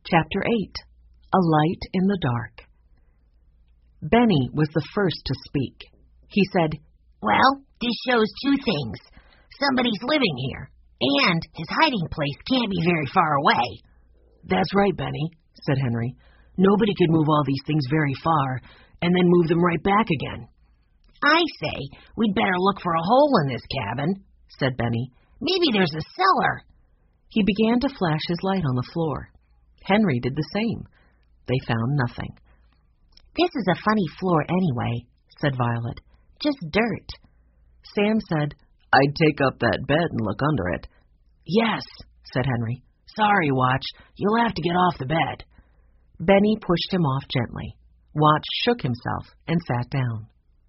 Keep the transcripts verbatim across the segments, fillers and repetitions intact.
Chapter eight. A Light in the Dark. Benny was the first to speak. He said, "Well, this shows two things. Somebody's living here, and his hiding place can't be very far away." "That's right, Benny," said Henry. "Nobody could move all these things very far, and then move them right back again." "I say, we'd better look for a hole in this cabin," said Benny. "Maybe there's a cellar." He began to flash his light on the floor. Henry did the same. They found nothing. "This is a funny floor anyway," said Violet. "Just dirt." Sam said, "I'd take up that bed and look under it." "Yes," said Henry. "Sorry, Watch, you'll have to get off the bed." Benny pushed him off gently. Watch shook himself and sat down.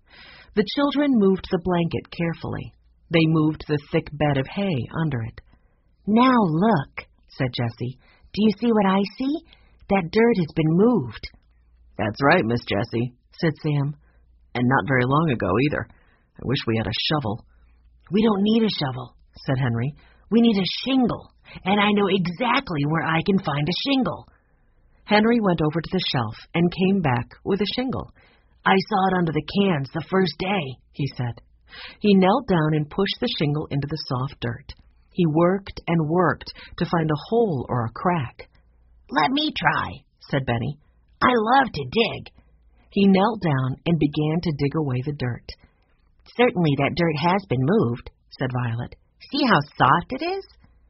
The children moved the blanket carefully. They moved the thick bed of hay under it. "Now look," said Jessie. "Do you see what I see? That dirt has been moved." "That's right, Miss Jessie," said Sam. "And not very long ago, either. I wish we had a shovel." "We don't need a shovel," said Henry. "We need a shingle, and I know exactly where I can find a shingle." Henry went over to the shelf and came back with a shingle. "I saw it under the cans the first day," he said. He knelt down and pushed the shingle into the soft dirt. He worked and worked to find a hole or a crack. "Let me try," said Benny. "I love to dig." He knelt down and began to dig away the dirt. "Certainly that dirt has been moved," said Violet. "See how soft it is?"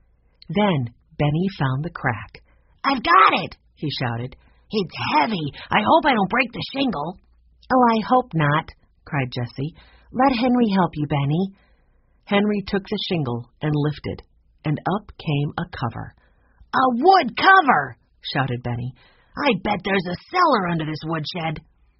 Then Benny found the crack. "I've got it!" he shouted. "It's heavy. I hope I don't break the shingle." "Oh, I hope not," cried Jessie. "Let Henry help you, Benny." Henry took the shingle and lifted, and up came a cover. "A wood cover!" shouted Benny. "I bet there's a cellar under this woodshed."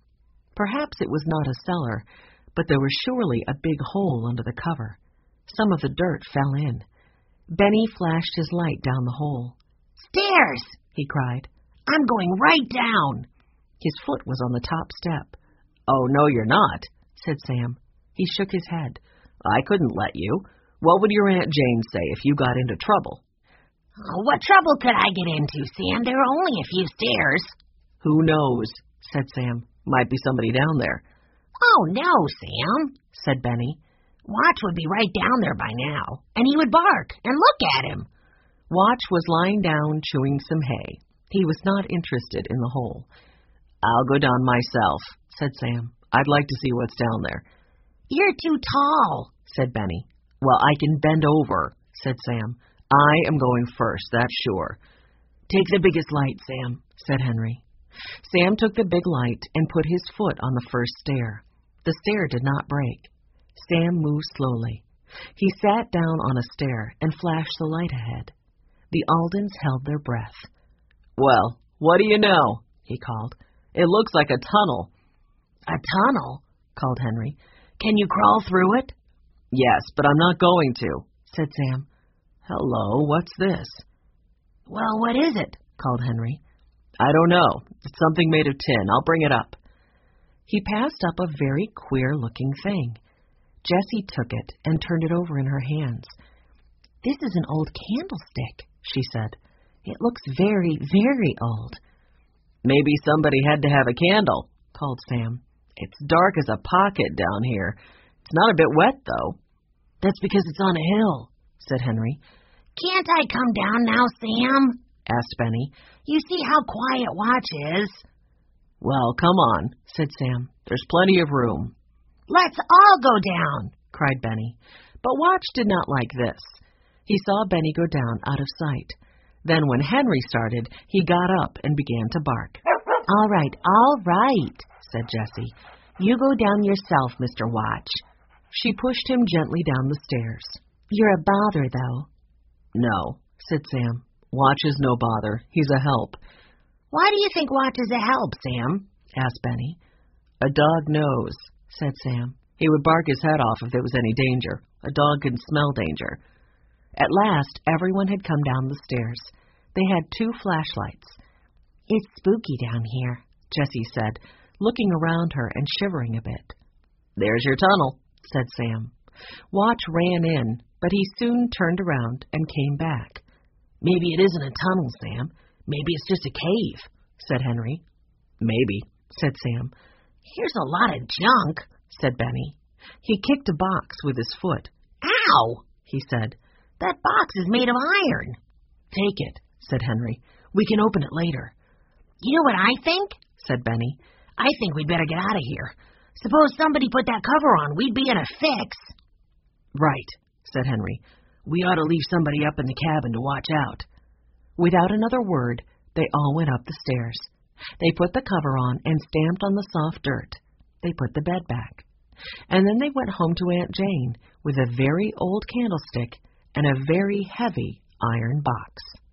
Perhaps it was not a cellar, but there was surely a big hole under the cover. Some of the dirt fell in. Benny flashed his light down the hole. "Stairs!" he cried. "I'm going right down." His foot was on the top step. "Oh, no, you're not," said Sam. He shook his head. "I couldn't let you. What would your Aunt Jane say if you got into trouble?" Oh, what trouble could I get into, Sam? There are only a few stairs." "Who knows?" said Sam. "Might be somebody down there." "Oh, no, Sam," said Benny. "Watch would be right down there by now, and he would bark, and look at him." Watch was lying down chewing some hay. He was not interested in the hole. "I'll go down myself," said Sam. "I'd like to see what's down there." "You're too tall," said Benny. "Well, I can bend over," said Sam. "I am going first, that's sure." "Take the biggest light, Sam," said Henry. Sam took the big light and put his foot on the first stair. The stair did not break. Sam moved slowly. He sat down on a stair and flashed the light ahead. The Aldens held their breath. "Well, what do you know?" he called. "It looks like a tunnel." "A tunnel?" called Henry. "Can you crawl through it?" "Yes, but I'm not going to," said Sam. "Hello, what's this?" "Well, what is it?" called Henry. "I don't know. It's something made of tin. I'll bring it up." He passed up a very queer-looking thing. Jessie took it and turned it over in her hands. "This is an old candlestick," she said. "It looks very, very old." "Maybe somebody had to have a candle," called Sam. "It's dark as a pocket down here. It's not a bit wet, though." "That's because it's on a hill," said Henry. "Can't I come down now, Sam?" asked Benny. "You see how quiet Watch is." "Well, come on," said Sam. "There's plenty of room." "Let's all go down," cried Benny. But Watch did not like this. He saw Benny go down out of sight. Then when Henry started, he got up and began to bark. "All right, all right," said Jessie. "You go down yourself, Mister Watch." She pushed him gently down the stairs. "You're a bother, though." "No," said Sam. "Watch is no bother. He's a help." "Why do you think Watch is a help, Sam?" asked Benny. "A dog knows," said Sam. "He would bark his head off if there was any danger. A dog can smell danger." At last, everyone had come down the stairs. They had two flashlights. "It's spooky down here," Jessie said, looking around her and shivering a bit. "There's your tunnel," said Sam. Watch ran in, but he soon turned around and came back. "Maybe it isn't a tunnel, Sam. Maybe it's just a cave, said Henry. Maybe, said Sam. Here's a lot of junk, said Benny. He kicked a box with his foot. Ow, he said. That box is made of iron. Take it, said Henry. We can open it later. You know what I think? Said Benny. I think we'd better get out of here. Suppose somebody put that cover on, we'd be in a fix. Right, said Henry. We ought to leave somebody up in the cabin to watch out. Without another word, they all went up the stairs. They put the cover on and stamped on the soft dirt. They put the bed back. And then they went home to Aunt Jane with a very old candlestick and a very heavy iron box.